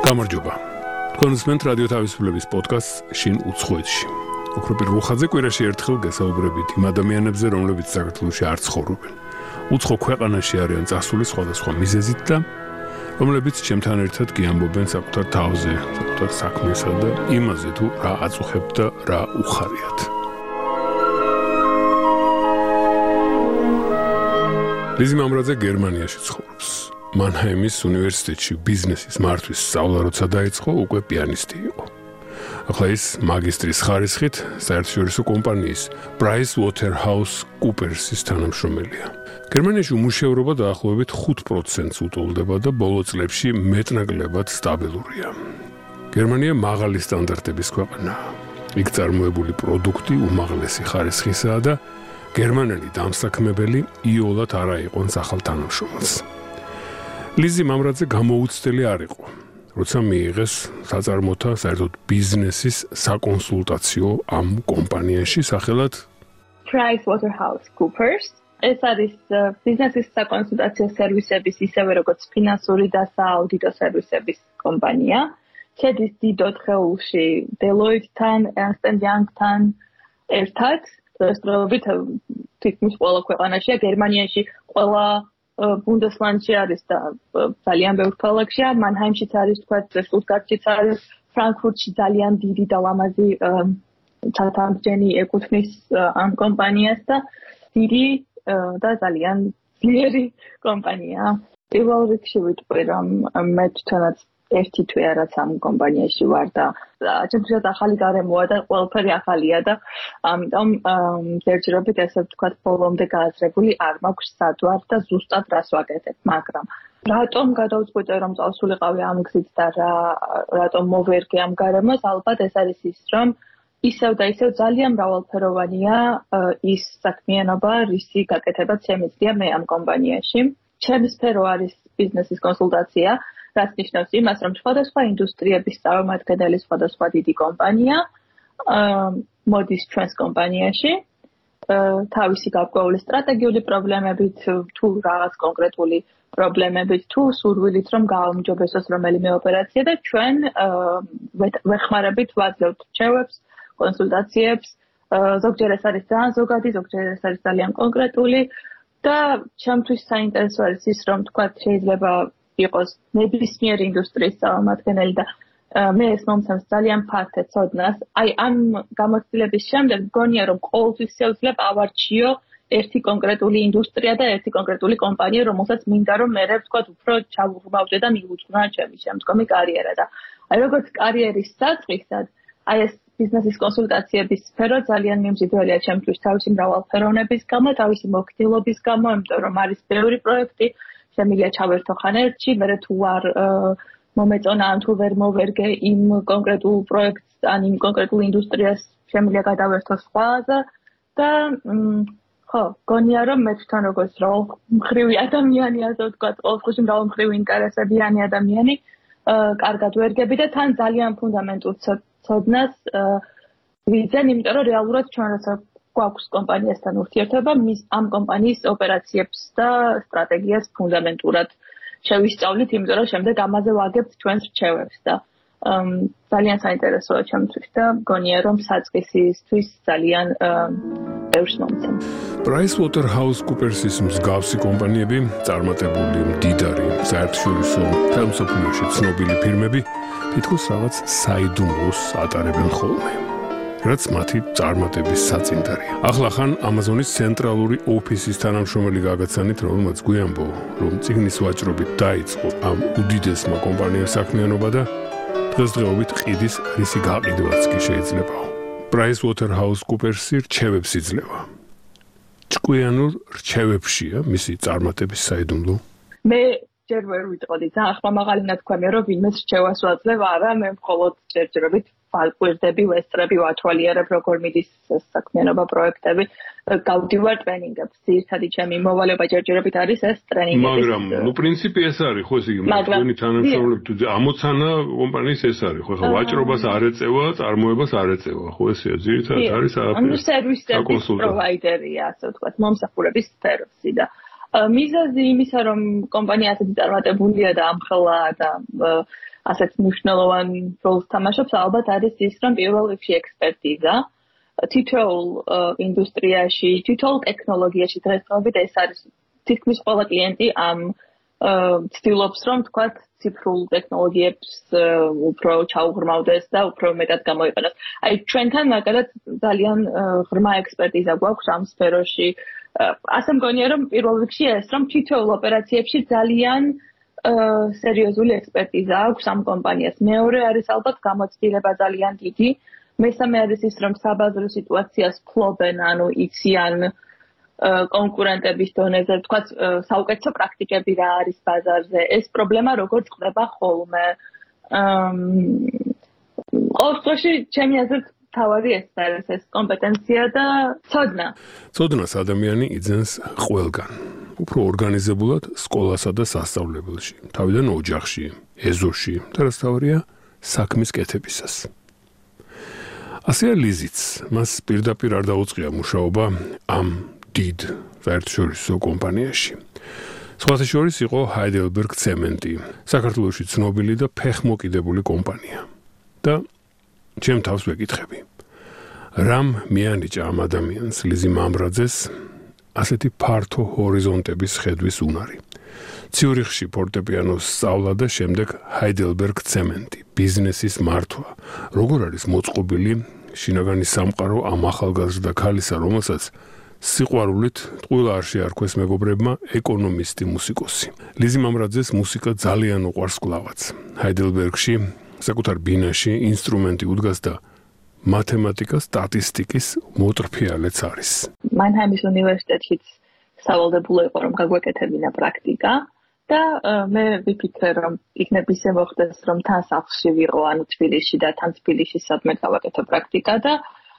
გამარჯობა. კონსმენტ რადიო თავისუფლების პოდკასტ შინ უცხოეთში. უფრო პირველ ხაზზე კვირაში ერთხელ გესაუბრებით იმ ადამიანებზე, რომლებიც საქართველოში არ ცხოვრობენ. უცხო ქვეყანაში არიან წასული სხვადასხვა მიზეზით და რომლებიც ჩემთან ერთად გიამბობენ საკუთარ თავზე, საკუთარ საქმესა და იმაზე თუ რა აწუხებთ და რა უხარიათ. ლიზი მამრაძე გერმანიაში ცხოვრობს. მანჰაიმის უნივერსიტეტში ბიზნესის მართვის სწავლა როცა დაიწყო, უკვე პიანისტი იყო. ახლა ის მაგისტრის ხარისხით საერთაშორისო კომპანიის PricewaterhouseCoopers's თანამშრომელია. გერმანიაში უმუშევრობა დაახლოებით 5%-ს უტოლდება და ბოლო წლებში მეტნაკლებად სტაბილურია. გერმანია მაღალი სტანდარტების ქვეყანაა. იქ წარმოებული პროდუქტი უმაღლესი ხარისხისაა და გერმანელი დამსაქმებელი იოლად არ აიყვანს ახალ თანამშრომელს. ლიზი მამრაძე გამოუცდელი არ იყო, როცა მიიღეს საწარმოთა საერთოდ ბიზნესის საკონსულტაციო ამ კომპანიაში სახელად PricewaterhouseCoopers. ეს არის ბიზნესის საკონსულტაციო სერვისების ისევე როგორც ფინანსური და სააუდიტო სერვისების კომპანია. შედის დიდ ოთხეულში Deloitte-თან, Ernst & Young-თან ერთად. დღესდღეობით თითქმის ყველა ქვეყანაშია, გერმანიაში ყველა ბუნდესლანდში არის და ძალიან ბევრ ქალაქშია, მანჰაიმშიც არის, თქვა, შტუტგარტშიც არის, ფრანკფურტში ძალიან დიდი და ლამაზი ცალთამბჯენი ეკუთვნის ამ კომპანიას და დიდი და ძალიან ძლიერი კომპანია. პირველ რიგში ვიტყვი, რომ მე თვითონაც ერთი თვე რაც ამ კომპანიაში ვარ და ჩემთვის ახალი გარემოა და ყველაფერი ახალია და ამიტომ ჯერჯერობით ესე ვთქვათ ბოლომდე გააზრებული არ მაქვს სად ვარ და ზუსტად რას ვაკეთებ, მაგრამ რატომ გადავწყვიტე რომ წავსულიყავი ამ გზით და რატომ მოვერგე ამ გარემოს, ალბათ ეს არის ის, რომ ისევ და ისევ ძალიან მრავალფეროვანია ის საქმიანობა, რისი გაკეთებაც შემიძლია მე ამ კომპანიაში. ჩემი სფერო არის ბიზნესის კონსულტაცია, რაც ნიშნავს იმას, რომ სხვადასხვა ინდუსტრიების წარმომადგენელი სხვადასხვა დიდი კომპანია მოდის ჩვენს კომპანიაში თავისი გარკვეული სტრატეგიული პრობლემებით, თუ რაღაც კონკრეტული პრობლემებით, თუ სურვილით, რომ გააუმჯობესოს რომელიმე ოპერაცია და ჩვენ ვეხმარებით ვაძლევთ რჩევებს, კონსულტაციებს, ზოგჯერ ეს არის ძალიან ზოგადი, ზოგჯერ ეს არის ძალიან კონკრეტული და ჩემთვის საინტერესო არის ის, რომ თქვა შეიძლება იყოს ნებისმიერი ინდუსტრიის წარმომადგენელი და მე ეს მომცემს ძალიან ფართე ცოდნას. აი ამ გამოცდილების შემდეგ მგონია რომ ყოველთვის შევძლებ ავარჩიო ერთი კონკრეტული ინდუსტრია და ერთი კონკრეტული კომპანია, რომელსაც მინდა რომ მე ვთქვათ უფრო ჩავუღმავდე და მიუძღვნა ჩემი შემდგომი კარიერა და აი როგორც კარიერის საწყისად, აი ეს ბიზნესის კონსულტაციების სფერო ძალიან მიმზიდველია ჩემთვის თავისი მრავალფეროვნების გამო, თავისი მოქნილობის გამო, იმიტომ რომ არის ბევრი პროექტი შემიძლია ჩავერთო ხან ერთში, მერე თუ არ მომეწონა ან თუ ვერ მოვერგე იმ კონკრეტულ პროექტს ან იმ კონკრეტულ ინდუსტრიას შემიძლია გადავერთო სხვაზე და ხო, გონია რომ მე თვითონ როგორც მრავალმხრივი ადამიანი, ასე ვთქვათ, ყოველთვის მრავალმხრივი ინტერესებიანი ადამიანი, კარგად ვერგები და თან ძალიან ფუნდამენტურ ცოდნას ვიძენ, იმიტომ რომ რეალურად ჩვენ როცა გვაქვს კომპანიასთან ურთიერთობა, ამ კომპანიის ოპერაციებს და სტრატეგიას ფუნდამენტურად შევისწავლით, იმიტომ რომ შემდეგ ამაზე ვაგებთ ჩვენს რჩევებს და ძალიან საინტერესოა ჩემთვის და მგონია რომ საწყისისთვის ძალიან ბევრს მომცემ. PricewaterhouseCoopers's მსგავსი კომპანიები, წარმატებული, მდიდარი, საერთაშორისო ხელმსოფლიოში ცნობილი ფირმები თითქოს რაღაც საიდუმლოს ატარებენ ხოლმე. რაც მათი წარმატების საწინდარია. ახლა ხან Amazon-ის ცენტრალური ოფისის თანამშრომელი გაგაცანით, რომელმაც გვიამბო, რომ წიგნის ვაჭრობით დაიწყო ამ უდიდესმა კომპანიას საქმიანობა და დღესდღეობით ყიდის რისი გაყიდვაც კი შეიძლება. PricewaterhouseCoopers-ი რჩევებს იძლევა. ჭკვიანურ რჩევებშია მისი წარმატების საიდუმლო. მე ჯერ ვერ ვიტყოდი, ძალიან ხმამაღალი ნათქვამია, რომ ვინმეს რჩევას ვაძლევ, არა, მე მხოლოდ ჯერჯერობით ვაკვირდები, ვესწრები, ვათვალიერებ, როგორ მიდის საქმიანობა პროექტები, გავდივარ ტრენინგებს. ძირითადი ჩემი მოვალეობა ჯერჯერობით არის ეს ტრენინგები. მაგრამ, პრინციპი ეს არის, ხო, ეს იგი, თქვენი თანამშრომლები თუ ამოცანა კომპანიის ეს არის, ხო, ხა ვაჭრობას არ ეწევა, წარმოებას არ ეწევა, ხო, ესეა, ძირითადად არის ანუ სერვისების პროვაიდერია, ასე ვთქვათ, მომსახურების სფეროში და მიზეზი იმისა, რომ კომპანია ასეთი წარმატებულია და ამხელა და ასეთ მნიშვნელოვან როლს თამაშობს, ალბათ არის ის, რომ პირველ რიგში ექსპერტიზა თითოეულ ინდუსტრიაში, თითოეულ ტექნოლოგიაში დღესდღეობით ეს არის თითქმის ყველა კლიენტი ამ ცდილობს, რომ თქვათ ციფრულ ტექნოლოგიებს უფრო ჩაუღრმავდეს და უფრო მეტად გამოიყენოს. აი ჩვენთან მაგალითად ძალიან ღრმა ექსპერტიზა გვაქვს ამ სფეროში. ასე მგონია, რომ პირველ რიგში ეს, რომ თითოეულ ოპერაციებში ძალიან სერიოზული ექსპერტიზა აქვს ამ კომპანიას. მეორე არის ალბათ გამოცდილება ძალიან დიდი. მესამე არის ის, რომ საბაზრო სიტუაციას ფლობენ, ანუ იციან კონკურენტების დონეზე, თქვათ, საუკეთესო პრაქტიკები რა არის ბაზარზე. ეს პრობლემა როგორც ხდება ხოლმე. ყოველ შემთხვევაში, ჩემი აზრით, თავარი ეს არის ეს კომპეტენცია და ცოდნა. ცოდნას ადამიანი იძენს ყველგან. უფრო ორგანიზებულად სკოლასა და სასწავლებელში, თავიდან ოჯახში, ეზოში, და რაც თავარია, საქმის კეთებისას. ასეა ლიზიც, მას პირდაპირ არ დაუწყია მუშაობა ამ დიდ საერთაშორისო კომპანიაში. სხვათა შორის იყო Heidelberg Cement, საქართველოში ცნობილი და ფეხმოკიდებული კომპანია. და ჩემ თავს ვეკითხები. რამ მიანიჭა ამ ადამიანს ლიზი მამრაძეს ასეთი ფართო ჰორიზონტების ხედვის უნარი. ციურიხში ფორტეპიანოს სწავლა და შემდეგ Heidelberg Cement, ბიზნესის მართვა. როგორ არის მოწყობილი შინაგანი სამყარო ამ ახალგაზრდა ქალისა, რომელსაც სიყვარულით ტყუილა არ შეარქვეს მეგობრებმა ეკონომისტი მუსიკოსი. ლიზი მამრაძეს მუსიკა ძალიან უყვარს კლავაც. Heidelbergში საკუთარ ბინაში ინსტრუმენტი უდგას და მათემატიკა, სტატისტიკის მოტრფიალეც არის. მანჰაიმის უნივერსიტეტშიც სავალდებულო იყო, რომ გაგვეკეთებინა პრაქტიკა და მე ვიფიქრე, რომ იქნებ ისე მოხდეს, რომ თან სახლში ვიყო, ანუ თბილისში და თან თბილისში სადმე გავაკეთო პრაქტიკა და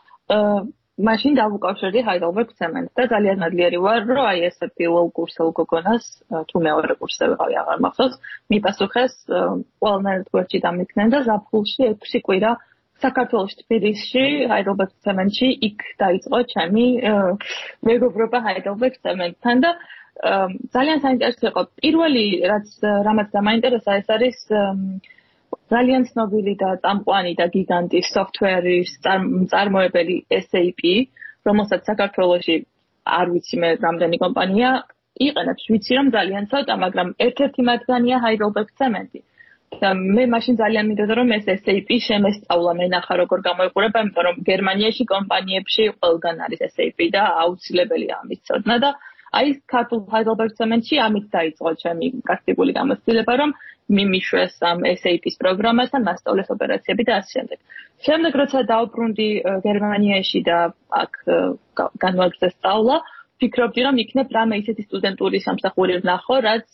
მაშინ დავუკავშირდი Heidelberg Cement და ძალიან მადლიერი ვარ, რომ აი ეს პირველ კურსელ გოგონას თუ მეორე კურსზე ვიყავი, აღარ მახსოვს, მიპასუხეს ყველანაირად გვერდში დამიქნენ და ზაფხულში 6 კვირა საქართველოს თბილისში Heidelberg Cement-ში იქ დაიწყო ჩემი მეგობრობა Heidelberg Cement-თან და ძალიან საინტერესო იყო. პირველი რამაც დამაინტერესა ეს არის ძალიან ცნობილი და წამყვანი და გიგანტი software-ის მწარმოებელი SAP, რომელსაც საქართველოში არ ვიცი მე რამდენი კომპანია იყენებს, ვიცი რომ ძალიან ცოტა, მაგრამ ერთ-ერთი მათგანია Heidelberg Cement-ი. და მე მაშინ ძალიან მინდოდა რომ ეს SAP შემესწავლა, მე ნახა როგორ გამოიყურება, იმიტომ რომ გერმანიაში კომპანიებში ყველგან არის SAP და აუცილებელია ამის ცოდნა და აი ქართულ Heidelberg Cement-ში ამით დაიწყო ჩემი პრაქტიკული გამოცდილება, რომ მიმიშვეს ამ SAP-ის პროგრამასთან, მასწავლეს ოპერაციები და ასე შემდეგ. შემდეგ როცა დავბრუნდი გერმანიაში და აქ განვაგრძელე სწავლა, ფიქრობდი რომ იქნებ რამე ისეთი სტუდენტური სამსახური ვნახო, რაც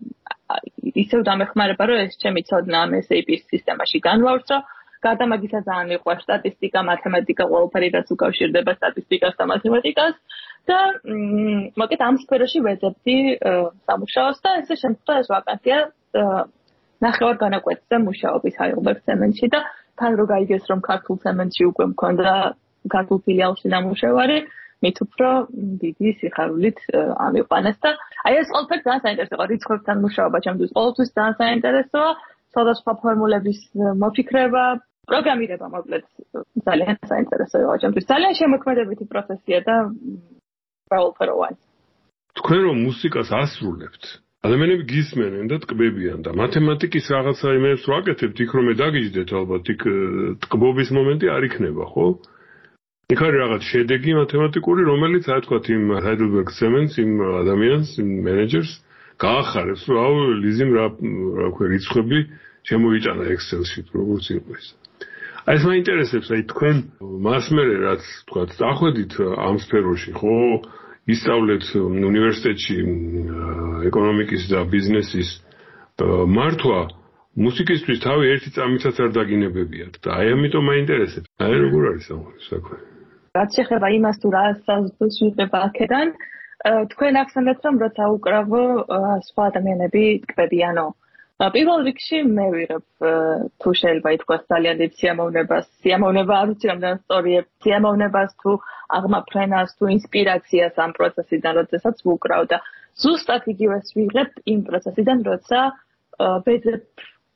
ისევ დამეხმარება, რომ ეს ჩემი ცოდნა ამ SAP-ის სისტემაში განვავრცო. გარდა მაგისა ძალიან მიყვარს სტატისტიკა, მათემატიკა, ყველაფერი რაც უკავშირდება სტატისტიკას და მათემატიკას და მოკეთ ამ სფეროში ვეძებდი სამუშაოს და ესე შემდგა ეს ვაკანსია ნახევარ განაკვეთზე მუშაობის Heidelberg Cement-ში და თან რო გაიგეს რომ ქართულ ცემენტში უკვე მქონდა ქართულ ფილიალში დამუშავარი, მით უფრო დიდი სიხარულით ამიყვანეს და აი ეს ყველაფერი ძალიან საინტერესო იყო, რიცხვებთან მუშაობა ჩემთვის ყოველთვის ძალიან საინტერესოა, სხვადასხვა ფორმულების მოფიქრება, პროგრამირება მოკლედ ძალიან საინტერესო იყო ჩემთვის. ძალიან შემოქმედებითი პროცესია და ყველაფეროვანი. თქვენ რომ მუსიკას ასრულებთ, ადამიანები გისმენენ და ტკბებიან და მათემატიკის რაღაცა იმებს რო აკეთებთ, იქ რომ დაგიჯდეთ ალბათ, იქ ტკბობის მომენტი არ იქნება, ხო? იქ არის რაღაც შედეგი მათემატიკური, რომელიც აი თქვა იმ Heidelberg Cement-ს, იმ ადამიანს, იმ მენეჯერს გაახარებს, რომ აუ ლიზიმ რა ქვია რიცხვები შემოიჭანა Excel-ში, როგორც იყო ეს. აი ეს მაინტერესებს, აი თქვენ მას მერე რაც თქვა, წახვედით ამ სფეროში, ხო? ისწავლეთ უნივერსიტეტში ეკონომიკის და ბიზნესის მართვა, მუსიკისთვის თავი ერთი წამიცაც არ დაგინებებიათ და აი ამიტომ მაინტერესებს. აი როგორ არის ამ საქმე? რაც შეეხება იმას თუ რა საზრდოს ვიღება აქედან, თქვენ ახსენებთ რომ როცა უკრავო სხვა ადამიანები ტკბებიანო. პირველ რიგში მე ვიღებ თუ შეიძლება ითქვას ძალიან დიდ სიამოვნება არ ვიცი რამდენ სწორია, სიამოვნებას თუ აღმაფრენას თუ ინსპირაციას ამ პროცესიდან, როდესაც ვუკრავ და ზუსტად იგივეს ვიღებ იმ პროცესიდან, როცა ვეძებ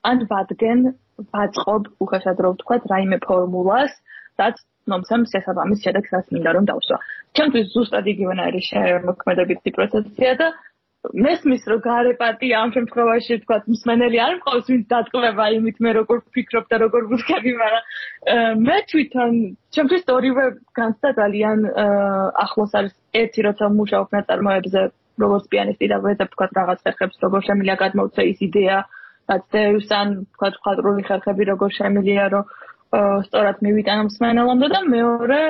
ან ვაწყობ უხეშად რო ვთქვათ რაიმე ფორმულას, რაც მომცემს შესაბამის შედეგს, რაც მინდა რომ დავსვა. ჩემთვის ზუსტად იგივენაირი შემოქმედებითი პროცესია და მესმის რომ გარეპატი ამ შემთხვევაში ვთქვათ მსმენელი არ მყავს ვინც დატკბება იმით მე როგორ ვფიქრობ და როგორ ვუდგები, მაგრამ მე თვითონ ჩემთვის ორივე განცდა ძალიან ახლოს არის. ერთი როცა მუშაობ ნაწარმოებზე როგორც პიანისტი და ვეძებ ვთქვათ რაღაც ხერხებს როგორ შემიძლია გადმოვცე ის იდეა რაც დევს ან ვთქვათ მხატვრული ხერხები როგორ შემიძლია რომ სწორად მივიტანო მსმენელამდე და მეორე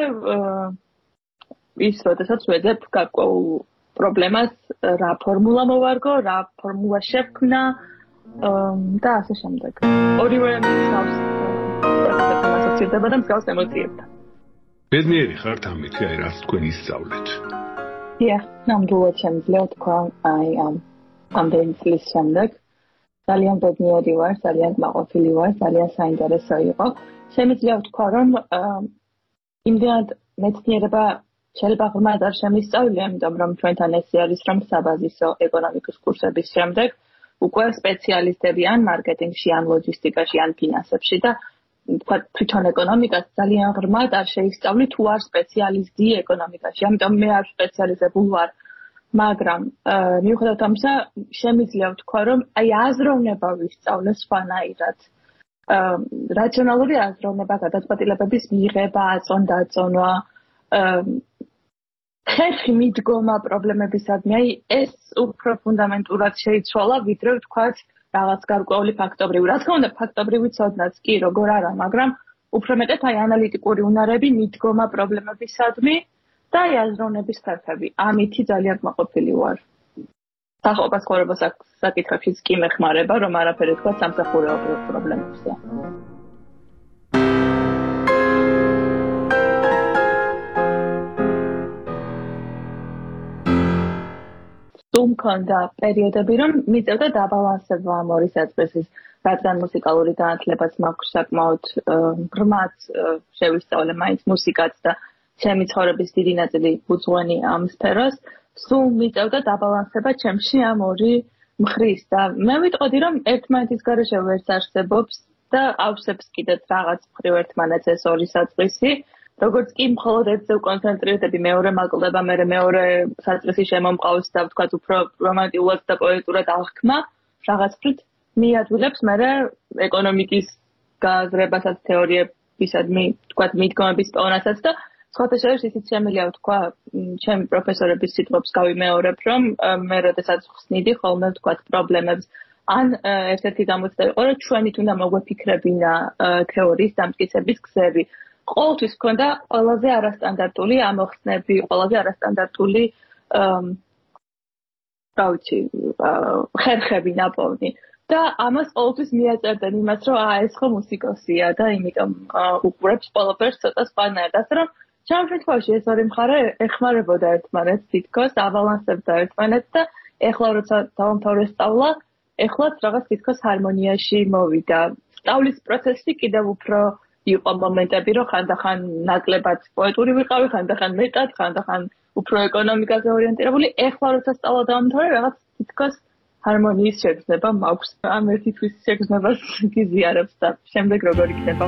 ის როდესაც ვეძებ გარკვეულ პრობლემას რა ფორმულა მოვარგო, რა ფორმულა შევქმნა და ასე შემდეგ. ორივე მსგავს პროცესებთან ასოცირდება და მსგავს ემოციებთან. ბედნიერი ხართ ამით, აი რაც თქვენ ისწავლეთ. ნამდვილად შემიძლია თქვა, აი ამდენი წლის შემდეგ ძალიან ბედნიერი ვარ, ძალიან კმაყოფილი ვარ, ძალიან საინტერესო იყო. შემიძლია ვთქვა, რომ იმდენად მეცნიერება შეიძლება ღრმად არ შემისწავლია, იმიტომ რომ ჩვენთან ესე არის, რომ საბაზისო ეკონომიკის კურსების შემდეგ უკვე სპეციალისტები ან მარკეტინგში, ან ლოჯისტიკაში, ან ფინანსებში და ვთქვათ თვითონ ეკონომიკას ძალიან ღრმად არ შეისწავლი თუ არ სპეციალისტი ეკონომიკაში. ამიტომ მე არ სპეციალიზებული ვარ, მაგრამ მიუხედავად ამისა შემიძლია ვთქვა, რომ აი აზროვნება ვისწავლე სხვანაირად. რაციონალური აზროვნება, გადაწყვეტილებების მიღება, აწონ-დაწონვა, ხერხი მიდგომა პრობლემებისადმი, აი ეს უფრო ფუნდამენტურად შეიცვალა, ვიდრე ვთქვათ რაღაც გარკვეული ფაქტობრივი. რა თქმა უნდა, ფაქტობრივი ცოდნაც კი როგორ არა, მაგრამ უფრო მეტად აი ანალიტიკური უნარები მიდგომა პრობლემებისადმი და აი აზროვნების ხერხები. ამითი ძალიან კმაყოფილი ვარ. სახოpas ცხოვრებას საკითხებშიც კი მეხმარება, რომ არაფერი თქვა სამსახურეობრივ პრობლემებზე. მქონდა პერიოდები, რომ მიწევდა დაბალანსება ამ ორი საწყისის, რადგან მუსიკალური განათლებაც მაქვს საკმაოდ ღრმად შევისწავლე მაინც მუსიკაც და ჩემი ცხოვრების დიდი ნაწილი უძღვენი ამ სფეროს, სულ მიწევდა დაბალანსება ჩემში ამ ორი მხრის და მე ვიტყოდი, რომ ერთმანეთის გარეშე ვერც არსებობს და ავსებს კიდეც რაღაც მხრივ ერთმანეთს ეს ორი საწყისი. როგორც კი მხოლოდ ერთზე ვკონცენტრირდები, მეორე მაკლდება, მე მეორე საწყისი შემომყავს და ვთქვათ უფრო რომანტიულად და პოეტურად აღქმა, რაღაც ფრით მიადვილებს მე ეკონომიკის გააზრებასაც, თეორიებისადმი, ვთქვათ მიდგომების პოვნასაც და სხვათა შორის ისიც შემიძლია ვთქვა, ჩემი პროფესორების სიტყვებს გავიმეორებ, რომ მე როდესაც ხსნიდი ხოლმე ვთქვათ პრობლემებს, ან ერთ-ერთი გამოცდა იყო, რომ ჩვენით უნდა მოგვეფიქრებინა თეორიის დამტკიცების გზები. ყოველთვის ჰქონდა ყველაზე არასტანდარტული ამოხსნები, ყველაზე არასტანდარტული ხერხები ნაპოვნი. და ამას ყოველთვის მიაწერდნენ იმას, რომ ეს ხო მუსიკოსია და იმიტომ უყურებს ყველაფერს ცოტა სხვანაირად. ასე რომ ჩემ შემთხვევაში ეს ორი მხარე ეხმარებოდა ერთმანეთს თითქოს, აბალანსებდა ერთმანეთს და ეხლა როცა დავამთავრე სწავლა, ეხლაც რაღაც თითქოს ჰარმონიაში მოვიდა. სწავლის პროცესი კიდევ უფრო იყო მომენტები, რომ ხანდახან ნაკლებად პოეტური ვიყავი, ხანდახან მეტად, ხანდახან უფრო ეკონომიკაზე ორიენტირებული. ეხლა როცა სწავლა დავამთავრე, რაღაც თითქოს ჰარმონიის შეგრძნება მაქვს. ამ ერთი თვის შეგრძნებას გიზიარებს და შემდეგ როგორ იქნება.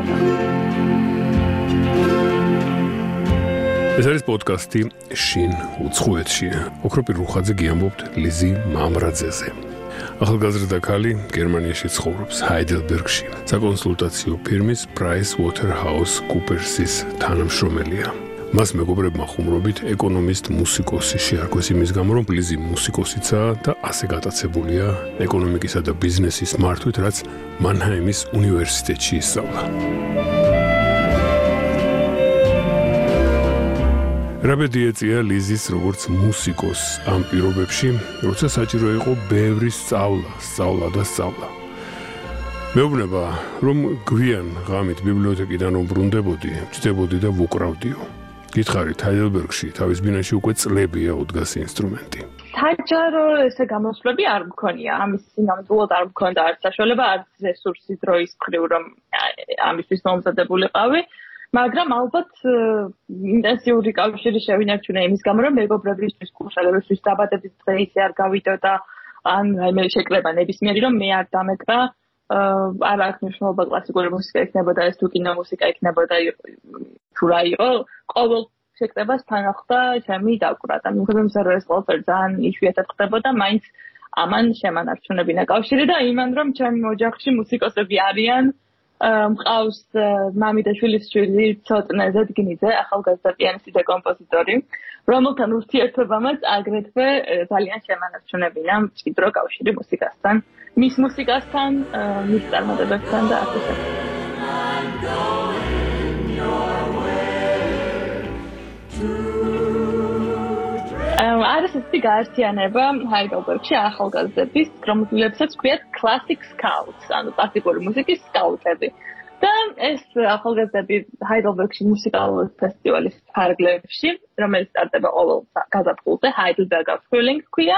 ეს არის პოდკასტი შინ უცხოეთში. ოქროპირ რუხაძე გიამბობთ ლიზი მამრაძეზე. ახალგაზრდა ქალი გერმანიაში ცხოვრობს, ჰაიდელბერგში. საკონსულტაციო ფირმის PricewaterhouseCoopers's თანამშრომელია. მას მეგობრებმა ხუმრობით ეკონომისტ მუსიკოსი შეარქვეს იმის გამო, რომ ლიზი მუსიკოსიცაა და ასე გატაცებულია ეკონომიკისა და ბიზნესის მართვით, რაც მანჰაიმის უნივერსიტეტში ისწავლა. რაბედი ეწია ლიზის როგორც მუსიკოს ამ პირობებში, როცა საჭირო იყო ბევრი სწავლა. მეუბნება, რომ გვიან ღამით ბიბლიოთეკიდან რომ ბრუნდებოდი, ვჭდებოდი და ვუკრავდიო. გითხარით, ჰაიდელბერგში თავის ბინაში უკვე წლებია უდგას ინსტრუმენტი. საჯარო ესე გამოსვლები არ მქონია, ამის ნამდვილად არ მქონდა არც საშუალება, არც რესურსი დროის მხრივ, რომ ამისთვის მომზადებულიყავი. მაგრამ ალბათ ინტენსიური კავშირი შევინარჩუნე იმის გამო, რომ მეგობრებისთვის, კურსელებისთვის დაბადების დღე ისე არ გავიდო და ან რაიმე შეკრება ნებისმიერი, რომ მე არ დამეკრა არ აქვს მნიშვნელობა კლასიკური მუსიკა იქნებოდა ეს თუ კინო მუსიკა იქნებოდა თუ რა იყო ყოველ შეკრებას თან ახდა ჩემი დაკვრა და მიუხედავად იმისა რომ ეს ყველაფერი ძალიან იშვიათად ხდებოდა მაინც ამან შემანარჩუნებინა კავშირი და იმან რომ ჩემი ოჯახში მუსიკოსები არიან მყავს მამი და შვილის შვილი ცოტნე ზედგინიძე ახალგაზრდა პიანისტი და კომპოზიტორი რომელთან ურთიერთობამაც აგრეთვე ძალიან შემანარჩუნებინა მჭიდრო კავშირი მუსიკასთან მის მუსიკასთან მის წარმატებებთან და ასე შემდეგ არის ისეთი გაერთიანება ჰაიდელბერგში ახალგაზრდების, რომელსაც ქვიათ classic scouts, ანუ კლასიკური მუსიკის სკაუტები. და ეს ახალგაზრდები ჰაიდელბერგში მუსიკალური ფესტივალის ფარგლებში, რომელიც სტარტდება ყოველ გაზაფხულზე, Heidelberger Frühling ქვია.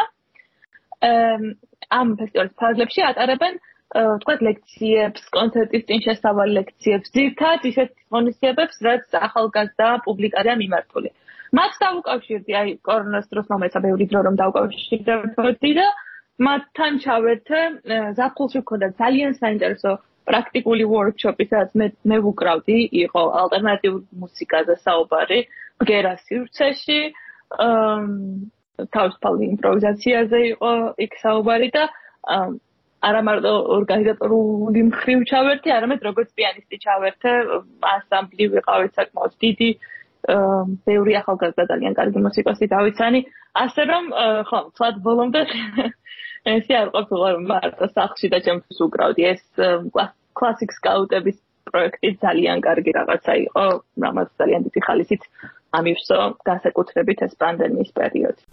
ამ ფესტივალის ფარგლებში ატარებენ თქვათ ლექციებს, კონცერტის წინ შესავალი ლექციებს, ძირთად ისეთ ღონისძიებებს, რაც ახალგაზრდა პუბლიკარია მიმართული. მათ დავუკავშირდი, აი კორონას დროს მომეცა ბევრი დრო რომ დავუკავშირდებოდი და მათთან ჩავერთე ზაფხულში მქონდა ძალიან საინტერესო პრაქტიკული ვორქშოპი, სადაც მე ვუკრავდი, იყო ალტერნატიულ მუსიკაზე საუბარი, ბგერა სივრცეში, თავისუფალი იმპროვიზაციაზე იყო იქ საუბარი და არა მარტო ორგანიზატორული მხრივ ჩავერთე, არამედ როგორც პიანისტი ჩავერთე, ანსამბლი ვიყავით საკმაოდ დიდი ბევრი ახალგაზრდა ძალიან კარგი მუსიკოსი დავიცანი, ასე რომ ხო, თვად ბოლომდე ესე არ ყოფილა მარტო სახლში და ჩემთვის უკრავდი ეს კლასიკ სკაუტების პროექტი ძალიან კარგი რაღაცა იყო, რამაც ძალიან დიდი ხალისით ამივსო განსაკუთრებით ეს პანდემიის პერიოდი.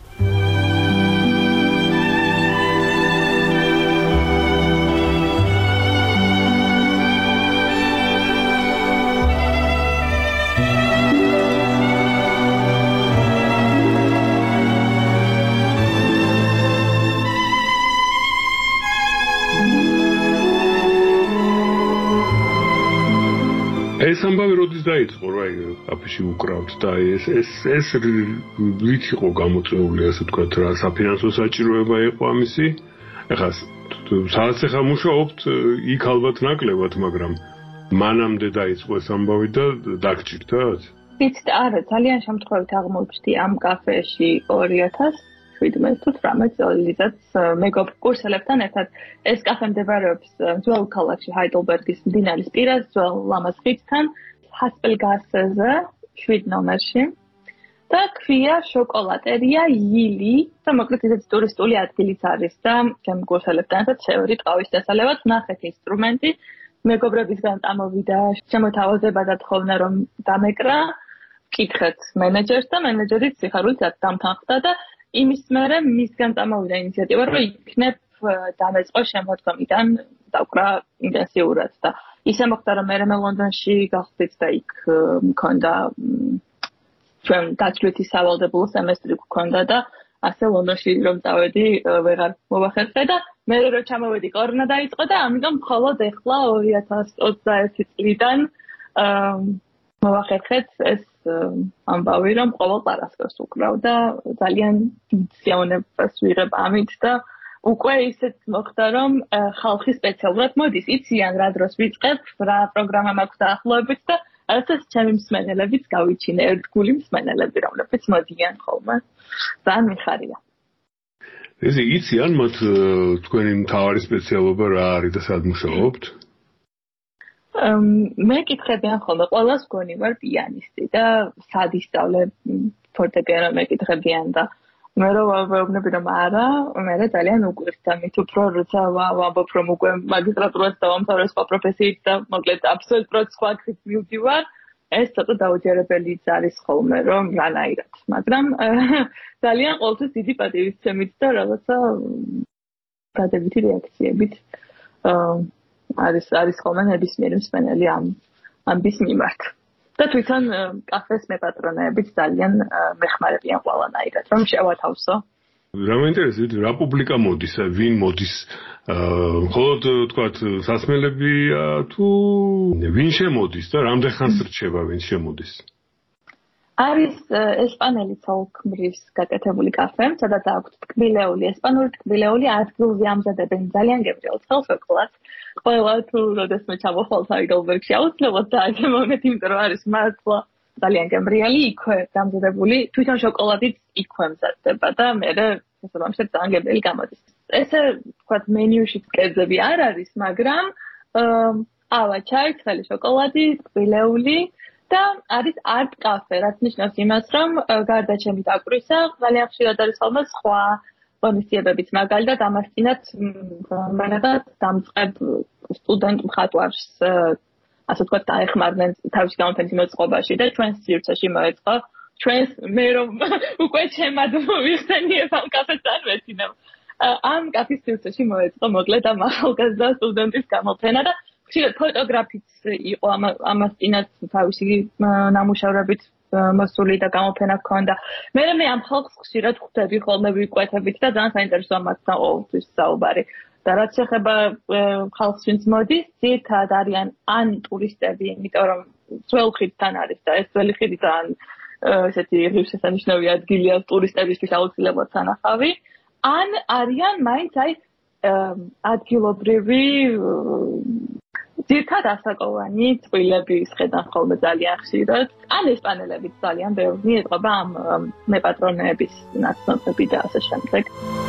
ეს ამბავი როდის დაიწყო რა აფიში უკრავთ და ეს რით იყო გამოწვეული ასე ვთქვათ რა საფინანსო საჭიროება იყო ამისი ეხლა სადაც ახლა მუშაობთ იქ ალბათ ნაკლებად მაგრამ მანამდე დაიწყო ეს ამბავი და დაგჭირდათ? ვიცით არა ძალიან შემთხვევით აღმოჩნდი ამ კაფეში 2017 წელსაც მეგობრ კურსელებთან ერთად ეს კაფე მდებარეობს ძველ ქალაქში ჰაიდელბერგის მდინარის პირას ძველ ლამაზ ხიდთან ჰასპელგასზე 7 ნომერში და ქვია შოკოლატერია ილი და მოკლედ ისეთი ტურისტული ადგილიც არის და ჩემ კურსელებთან ერთად შევედი ყავის დასალევად ნახეთ ინსტრუმენტი მეგობრებისგან წამოვიდა შემოთავაზება დათხოვნა რომ დამეკრა კითხეთ მენეჯერს და მენეჯერიც სიხარულით დამთანხმდა და იმის მერე მისგან წამოვიდა ინიციატივა რომ იქნებ დამეწყო შემოდგომიდან დაკვრა ინტენსიურად და ისე მოხდა რომ მე ლონდონში გავხდით და იქ მქონდა ჩვენ დაწვრითი სავალდებულო სემესტრი გქონდა და ასე ლონდონში რომ წავედი ვეღარ მოვახერხე და მე რო ჩამოვედი კორონა დაიწყო და ამიტომ მხოლოდ ეხლა 2021 წლიდან მოვახერხეთ ეს ამბავი რომ ყოველ პარასკევს უკრავ და ძალიან სიამოვნებას ვიღებ ამით და უკვე ისეთ მოხდა რომ ხალხი სპეციალურად მოდის იციან რა დროს ვიწყებ რა პროგრამა მაქვს დაახლოებით და ასეც ჩემი მსმენელებიც გავიჩინე ერთგული მსმენელები რომლებიც მოდიან ხოლმე ძალიან მიხარია ესე იციან მათ თქვენი მთავარი სპეციალობა რა არის და სად მუშაობთ? მე კითხებიან ხოლმე ყველას გონი ვარ პიანისტი და სად ისწავლე ფორტეპიანო მეკითხებიან და მე რომ ვეუბნები რომ არა მე ძალიან უყვირდა მით უფრო როცა ვამბობ რომ უკვე მაგისტრატურას დავამთავრე სხვა პროფესიით და მოკლედ აბსოლუტურად სხვა კრით მივდივარ ეს ცოტა დაუჯერებელიც არის ხოლმე რომ რანაირად მაგრამ ძალიან ყოველთვის დიდი პატივისცემით და რაღაცა დადებითი რეაქციებით არის ხოლმე ნებისმიერი მსმენელი ამბის მიმართ. და თვითონ კაფეს მეპატრონეებით ძალიან მეხმარებიან ყველანაირად, რომ შევათავსო. რა მეინტერესებს, რა პუბლიკა მოდის, ვინ მოდის? მხოლოდ თქვათ სასმელებია თუ ვინ შემოდის და რამდენ ხანს რჩება ვინ შემოდის? არის ესპანელი ცოლქმრის გაკეთებული კაფე, სადაც აქვს ტკბილეული, ესპანური ტკბილეული ადგილზე ამზადებენ ძალიან გემრიელ ცხელ შოკოლადს. ყველა თუ როდესმე ჩამოხვალ ჰაიდელბერგში აუცილებლად დააგემოვნეთ, იმიტომ რომ არის მართლა ძალიან გემრიელი, იქვე დამზადებული, თვითონ შოკოლადიც იქვე მზადდება და მე შესაბამისად ძალიან გემრიელი გამოდის. ესე ვთქვათ მენიუში კერძები არ არის, მაგრამ ყავა, ჩაი, ცხელი შოკოლადი, ტკბილეული და არის art cafe, რაც ნიშნავს იმას, რომ გარდა ჩემი დაკვირისა, ძალიან ხშირად არის ხოლმე სხვა ღონისძიებებიც, მაგალითად ამასწინათ მენადაც დამწყებ სტუდენტ მხატვარს, ასე ვთქვათ, დაეხმარნენ თავისი გამოფენის მოწყობაში და ჩვენს სივრცეში მოეწყო. ჩვენს მე რომ უკვე ჩემად ვიხსენიებ ამ კაფეს არ ვეცინებ. ამ კაფის სივრცეში მოეწყო მოკლედ ამ ახალგაზრდა სტუდენტის გამოფენა და ხშირად ფოტოგრაფიც იყო ამასწინათ თავისი ნამუშევრებით მოსული და გამოფენა ჰქონდა. მე ამ ხალხს ხშირად ხვდები ხოლმე ვიკვეთებით და ძალიან საინტერესოა მათთან ყოველთვის საუბარი. და რაც შეეხება ხალხს, ვინც მოდის, ძირითადად არიან ან ტურისტები, იმიტომ რომ ძველ ხიდთან არის და ეს ძველი ხიდი ძალიან ესეთი ღირსშესანიშნავი ადგილია ტურისტებისთვის აუცილებლად სანახავი, ან არიან მაინც აი ადგილობრივი ძირითადად ასაკოვანი წყვილები ისხედან ხოლმე ძალიან ხშირად, ან ესპანელებიც ძალიან ბევრი ეტყობა ამ მეპატრონეების ნაცნობები და ასე შემდეგ.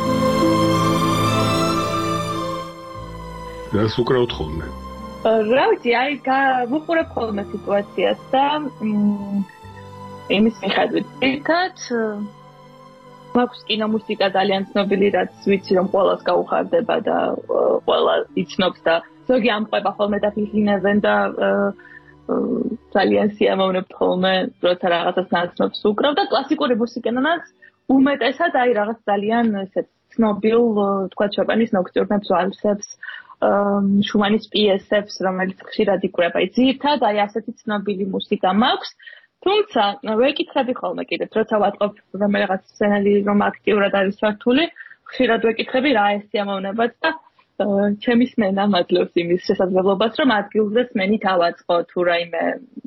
რას უკრავთ ხოლმე? რა ვიცი, აი ვუყურებ ხოლმე სიტუაციას და იმის მიხედვით ერთად მაქვს კინომუსიკა ძალიან ცნობილი, რაც ვიცი რომ ყველას გაუხარდება და ყველა იცნობს და ზოგი ამყვება ხოლმე და ფიქრინებენ და ძალიან სიამოვნებთ ხოლმე როცა რაღაცას ნაცნობს უკრავ და კლასიკური მუსიკანაც უმეტესად აი რაღაც ძალიან ესეთ ცნობილ თქვა შოპენის ნოქტიურნებს ვალსებს შუმანის პიესებს რომელიც ხშირად იკვრება ძირითადად აი ასეთი ცნობილი მუსიკა მაქვს თუმცა ვეკითხები ხოლმე კიდეც როცა ვატყობ რომ რაღაც სცენარი რომ აქტიურად არის ჩართული ხშირად ვეკითხები რა ეს სიამოვნებაც და ჩემი სმენა მაძლევს იმის შესაძლებლობას რომ ადგილზე სმენით ავაწყო თუ რაიმე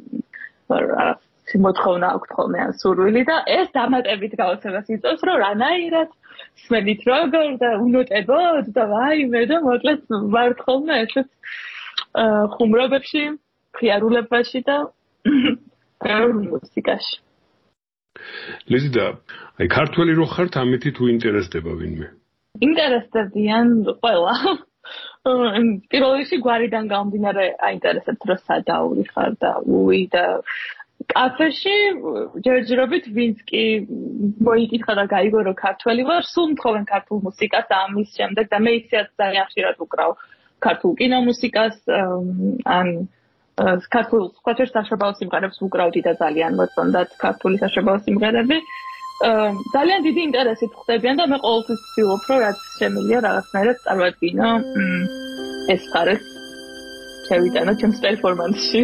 მოთხოვნა აქვს ხოლმე ან სურვილი და ეს დამატებით გაოცებას იწევს რომ რანაირად სმენით როგორ და უნოტებოდ და ვაიმე და მოკლედ ვართ ხოლმე ესეთ ხუმრობებში ხიარულებაში და მუსიკაში. ლიზა, აი ქართველი რო ხართ, ამით თუ ინტერესდება ვინმე? ინტერესდებიან ყველა. პირველ რიგში გვარიდან გამომდინარე აინტერესებთ რომ სადაური ხარ და უი და კაფეში ჯერჯერობით ვინც კი მოიკითხა და გაიგო რომ ქართველი ვარ, სულ მთხოვენ ქართულ მუსიკას ამის შემდეგ და მე ისეაც ძალიან ხშირად უკრავ ქართულ კინომუსიკას ან ქართულ სხვაჯერ საშობაო სიმღერებს ვუკრავდი და ძალიან მოწონდათ ქართული საშობაო სიმღერები. ძალიან დიდი ინტერესით ხვდებიან და მე ყოველთვის ვცდილობ რომ რაც შემიძლია რაღაცნაირად წარვადგინო ეს ხარეს შევიტანო ჩემს პერფორმანსში.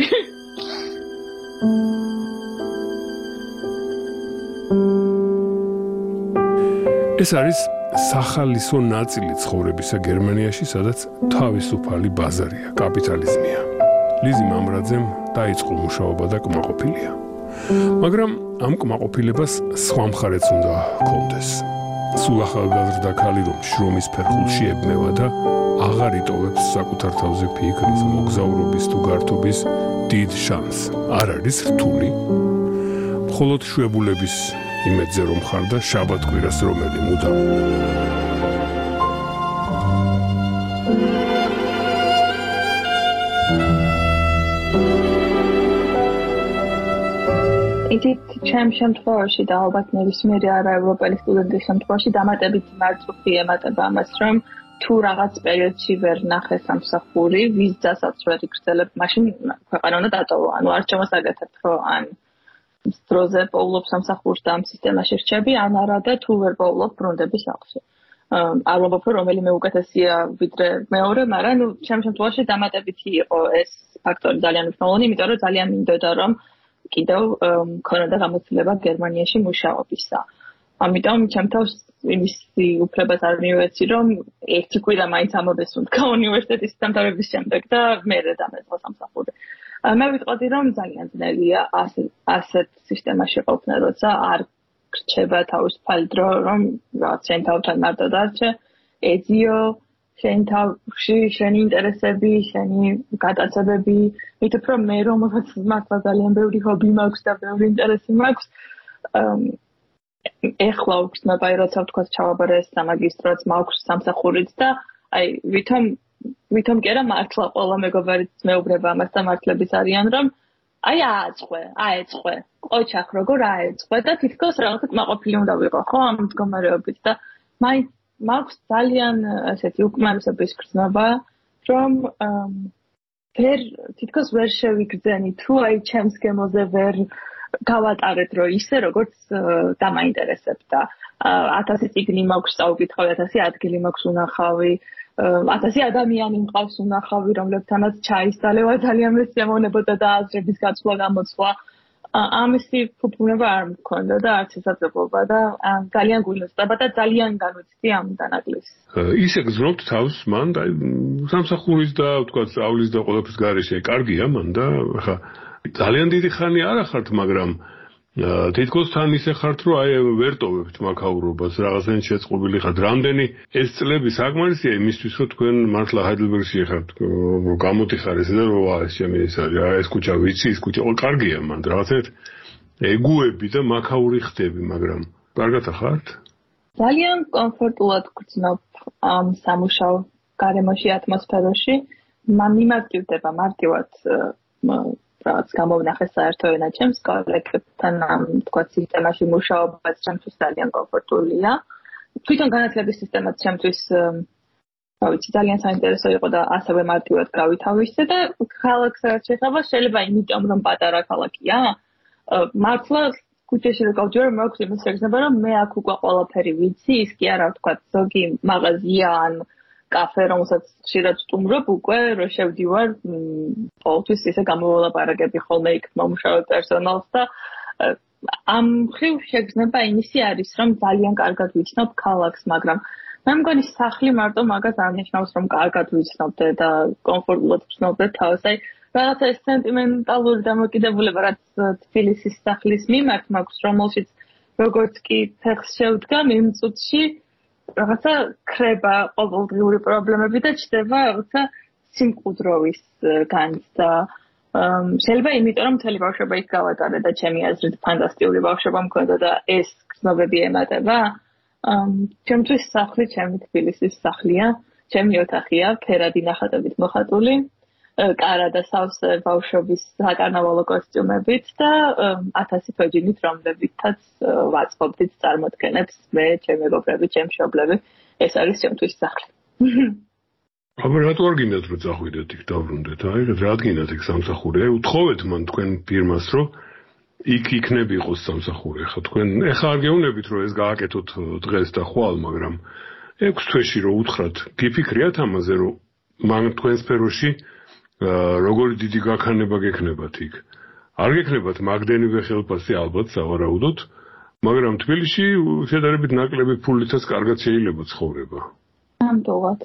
ეს არის სახალისო ნაწილი ცხოვრებისა გერმანიაში, სადაც თავისუფალი ბაზარია, კაპიტალიზმია. ლიზი მამრაძემ დაიწყო მუშაობა და კმაყოფილია. მაგრამ ამ კმაყოფილებას სხვა მხარეც უნდა ჰქონდეს. სულ ახალგაზრდა ქალი რომ შრომის ფერხულში ებმევა და აღარ იტოვებს საკუთარ თავზე ფიქრის, მოგზაურობის თუ გართობის დიდ შანსს. არ არის რთული. მხოლოდ შვებულების იმედზე რომ ხარ და შაბათ-კვირას რომელი მუდამ. იდით ჩემ შემთხვევაში და ალბათ ნებისმიერი არა ევროპელი სტუდენტის შემთხვევაში დამატებით მარწუხი ემატება ამას რომ თუ რაღაც პერიოდში ვერ ნახე სამსახური ვიზასაც ვერ იგრძელებ მაშინ ქვეყანა უნდა დატოვო ანუ არ შემოსაგეთებ რომ ან დროზე პოულობ სამსახურს და ამ სისტემაში რჩები ან არა და თუ ვერ პოულობ ბრუნდები სახლში არ ვამბობ რომ რომელიმე უკეთესია ვიდრე მეორე მაგრამ ნუ ჩემ შემთხვევაში დამატებითი იყო ეს ფაქტორი ძალიან მნიშვნელოვანი იმიტომ რომ ძალიან მინდოდა რომ კიდევ მქონოდა გამოცდილება გერმანიაში მუშაობისა. ამიტომ ჩემთვის იმისი უფლებას არ მივეცი, რომ ერთი კვირა მაინც ამოდეს უნდა უნივერსიტეტის დამთავრების შემდეგ და მერე დამეწყო სამსახური. მე ვიტყოდი რომ ძალიან ძნელია ასეთ სისტემაში ყოფნა, როცა არ გრჩება თავისუფალი დრო, რომ რაღაც შენ თავთან მარტო დარჩე, ეძიო შენ თავში შენი ინტერესები, შენი გატაცებები, მით უფრო მე რომელსაც მართლა ძალიან ბევრი ჰობი მაქვს და ბევრი ინტერესი მაქვს, ეხლა ვქნება, როცა ვთქვა ჩავაბარე სამაგისტროც მაქვს სამსახურიც და აი ვითომ კი არა მართლა ყველა მეგობარიც მეუბრება ამას და მართლების არიან რომ აი აეწყვე ყოჩახ როგორ აეწყვე და თითქოს რაღაც კმაყოფილი უნდა ვიყო ხო ამ მდგომარეობით და მაინც მაქვს ძალიან ასეთი უკმარისობის გრძნობა რომ თითქოს ვერ შევიგრძენი თუ აი ჩემს გემოზე ვერ გავატარეთ რომ ისე როგორც დამაინტერესებს და 1000 წიგნი მაქვს წაუკითხავი 1000 ადგილი მაქვს უნახავი 1000 ადამიანი მყავს უნახავი რომლებთანაც ჩაისწავლება ძალიან მესიამოვნებოდა და აზრების გაცვლა გამოცვლა ამისი ფუფუნება არ მქონდა და არც ესაძლებობა და ძალიან გულისწრება და ძალიან განვიცდი ამ დანაკლისს ისე გზნობთ თავს მან და სამსახურის და თქვა სწავლის და ყველაფრის გარეშე კარგია მან და ხა ძალიან დიდი ხანი არ ახართ მაგრამ თითქოს თან ისე ხართ რომ აი ვერ ტოვებთ მაქაურობას რაღაცენ შეწყობილი ხართ რამდენი ეს წლები საკმარისია იმისთვის რომ თქვენ მართლა ჰაიდელბერგში ხართ გამოდიხარ ესე და რომ ეს ჩემი ეს არის ეს კუჩა ვიცი ეს კუჩა კარგია მან რაღაცეთ ეგუები და მაქაური ხდები მაგრამ კარგად ახართ ძალიან კომფორტულად გრძნობ ამ სამუშაო გარემოში ატმოსფეროში მიმართება მარტივად რაც გამოვნახეს საერთო ენა ჩემს კოლეგებთან ამ თქვა სისტემაში მუშაობაც ჩემთვის ძალიან კომფორტულია. თვითონ განათლების სისტემაც ჩემთვის ვიცი ძალიან საინტერესო იყო და ასევე მარტივად გავითავისე და ქალაქს რაც შეხება შეიძლება იმიტომ რომ პატარა ქალაქია. მართლა ქუჩაში რო გავჯერ მაქვს იმის შეგრძნება რომ მე აქ უკვე ყველაფერი ვიცი ის კი არა თქვა ზოგი მაღაზია ან კაფე რომელსაც ხშირად სტუმრობ უკვე რო შევდივარ ყოველთვის ისე გამოვალაპარაკები ხოლმე იქ მომუშავე პერსონალს და ამ ხრივ შეგრძნება იმისი არის რომ ძალიან კარგად ვიცნობ ქალაქს მაგრამ მე მგონი სახლი მარტო მაგას არ ნიშნავს რომ კარგად ვიცნობდე და კომფორტულად ვცნობდე თავს აი რაღაცა ეს სენტიმენტალური დამოკიდებულება რაც თბილისის სახლის მიმართ მაქვს რომელშიც როგორც კი ფეხს შევდგა იმ წუთში რაღაცა ხრება ყოველდღიური პრობლემები და ჩდება რაღაცა სიმყუდროვის განცდა. შეიძლება იმიტომ რომ მთელი ბავშვობა იქ გავატარე და ჩემი აზრით ფანტასტიკური ბავშვობა მქონდა და ეს გრძნობები ემატება. ჩემთვის სახლი ჩემი თბილისის სახლია, ჩემი ოთახია, ფერადი ნახატებით მოხატული, კარა და სავსე ბავშვობის საკარნავალო კოსტიუმებით და 1000 ფეჯინით რომლებითაც ვაწყობდით წარმოდგენებს მე, ჩემი მეგობრები, ჩემი მშობლები. ეს არის ჩემთვის სახლი. აბა რატო არ გინდათ რომ წახვიდეთ იქ დავრუნდეთ? აი რა გინდათ იქ სამსახური? აი უთხოვეთ მან თქვენ ფირმას რომ იქ იქნები იყოს სამსახური. ხა თქვენ ეხა არ გეუბნებით რომ ეს გააკეთოთ დღეს და ხვალ, მაგრამ 6 თვეში რომ უთხრათ, გიფიქრიათ ამაზე რომ მან თქვენ სფეროში როგორი დიდი გაქანება გექნებათ იქ. არ გექნებათ მაგდენივე ხელფასი ალბათ სავარაუდოდ, მაგრამ თბილისში შედარებით ნაკლები ფულითაც კარგად შეიძლება ცხოვრება. ნამდვილად.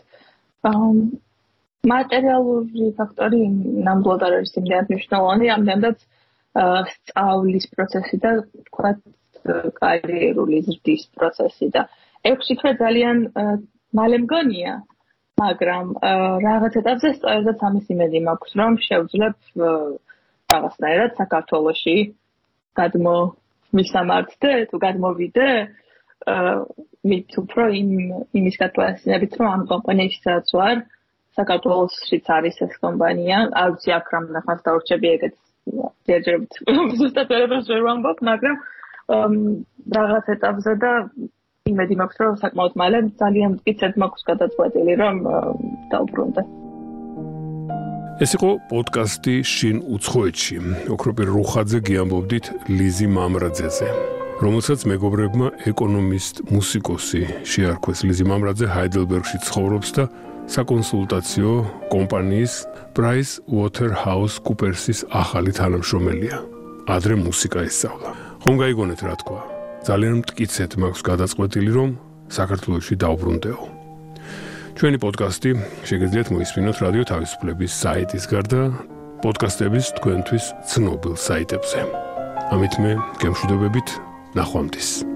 მატერიალური ფაქტორი ნამდვილად არ არის იმდენად მნიშვნელოვანი, ამდენადაც სწავლის პროცესი და თქვა კარიერული ზრდის პროცესი და 6 თვე ძალიან მალე მგონია. მაგრამ რაღაც ეტაპზე სწორედაც ამის იმედი მაქვს, რომ შევძლებ რაღაცნაირად საქართველოში გადმოვისამართდე, თუ გადმოვიდე, მით უფრო იმის გათვალისწინებით, რომ ამ კომპანიისსაც ვარ, საქართველოშიც არის ეს კომპანია, არ ვიცი აქ რამ ნახავს დაურჩები ეგეც ჯერჯერობით ზუსტად ვერ ვამბობ, მაგრამ რაღაც ეტაპზე და იმედი მაქვს რომ საკმაოდ მალე ძალიან მტკიცედ მაქვს გადაწყვეტილი რომ დავბრუნდე. ეს იყო პოდკასტი შინ უცხოეთში. ოქროპირ რუხაძე გიამბობდით ლიზი მამრაძეზე, რომელსაც მეგობრებმა ეკონომისტ მუსიკოსი შეარქვეს. ლიზი მამრაძე ჰაიდელბერგში ცხოვრობს და საკონსულტაციო კომპანიის PricewaterhouseCoopers's ახალი თანამშრომელია. ადრე მუსიკა ისწავლა. ხომ გაიგონეთ რა თქვა? ძალიან მტკიცედ მაქვს გადაწყვეტილი რომ საქართველოში დავბრუნდეო. ჩვენი პოდკასტი შეგიძლიათ მოისმინოთ რადიო თავისუფლების საიტის გარდა პოდკასტების თქვენთვის ცნობილ საიტებზე. ამით მე გემშვიდობებით, ნახვამდის.